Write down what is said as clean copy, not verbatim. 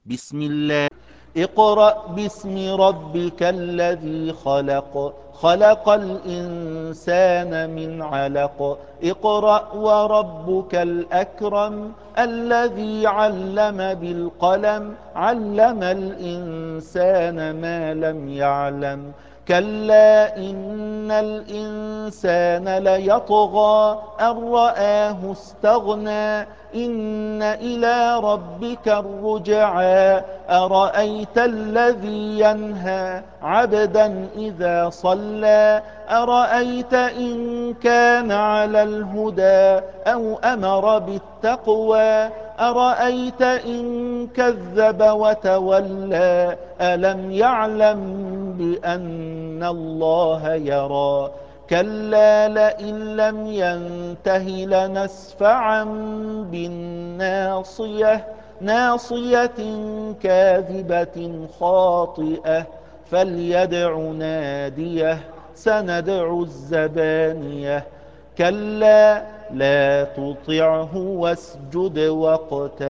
بسم الله. اقرأ باسم ربك الذي خلق، خلق الإنسان من علق. اقرأ وربك الأكرم الذي علم بالقلم، علم الإنسان ما لم يعلم. كلا إن الإنسان ليطغى أن رآه استغنى، إن إلى ربك الرجعى. أرأيت الذي ينهى عبدا إذا صلى، أرأيت إن كان على الهدى أو أمر بالتقوى، أرأيت إن كذب وتولى. ألم يعلم بأن الله يرى. كلا لئن لم ينته لنسفعا بالناصية، ناصية كاذبة خاطئة. فليدع ناديه سندع الزبانية. كلا لا تطعه واسجد واقترب.